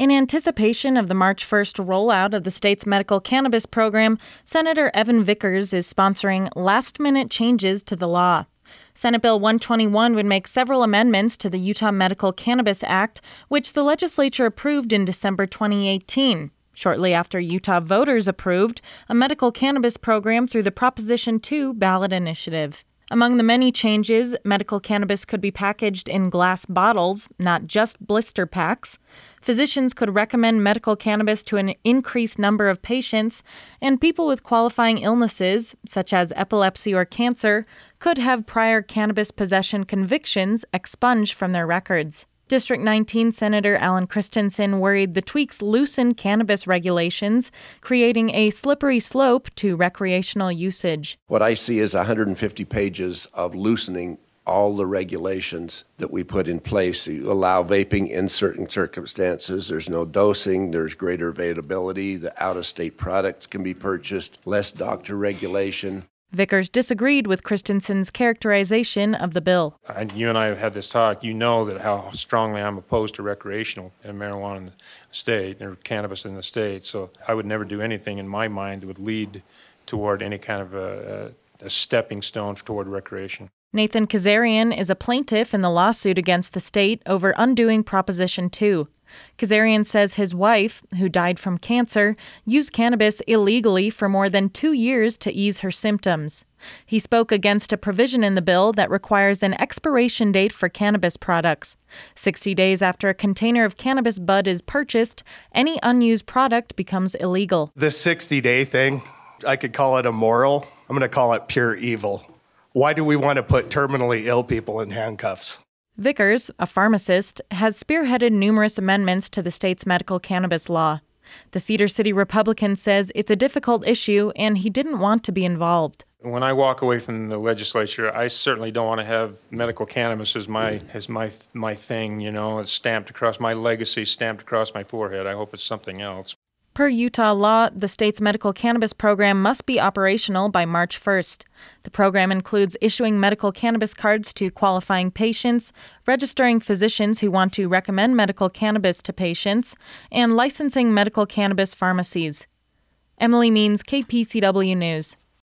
In anticipation of the March 1st rollout of the state's medical cannabis program, Senator Evan Vickers is sponsoring last-minute changes to the law. Senate Bill 121 would make several amendments to the Utah Medical Cannabis Act, which the legislature approved in December 2018, shortly after Utah voters approved a medical cannabis program through the Proposition 2 ballot initiative. Among the many changes, medical cannabis could be packaged in glass bottles, not just blister packs. Physicians could recommend medical cannabis to an increased number of patients, and people with qualifying illnesses, such as epilepsy or cancer, could have prior cannabis possession convictions expunged from their records. District 19 Senator Alan Christensen worried the tweaks loosen cannabis regulations, creating a slippery slope to recreational usage. What I see is 150 pages of loosening all the regulations that we put in place. You allow vaping in certain circumstances. There's no dosing. There's greater availability. The out-of-state products can be purchased. Less doctor regulation. Vickers disagreed with Christensen's characterization of the bill. You and I have had this talk. You know that how strongly I'm opposed to recreational marijuana in the state, or cannabis in the state. So I would never do anything in my mind that would lead toward any kind of a stepping stone toward recreation. Nathan Kazarian is a plaintiff in the lawsuit against the state over undoing Proposition 2. Kazarian says his wife, who died from cancer, used cannabis illegally for more than 2 years to ease her symptoms. He spoke against a provision in the bill that requires an expiration date for cannabis products. 60 days after a container of cannabis bud is purchased, any unused product becomes illegal. This 60-day thing, I could call it immoral. I'm going to call it pure evil. Why do we want to put terminally ill people in handcuffs? Vickers, a pharmacist, has spearheaded numerous amendments to the state's medical cannabis law. The Cedar City Republican says it's a difficult issue and he didn't want to be involved. When I walk away from the legislature, I certainly don't want to have medical cannabis as my thing, it's stamped across my legacy, stamped across my forehead. I hope it's something else. Per Utah law, the state's medical cannabis program must be operational by March 1st. The program includes issuing medical cannabis cards to qualifying patients, registering physicians who want to recommend medical cannabis to patients, and licensing medical cannabis pharmacies. Emily Means, KPCW News.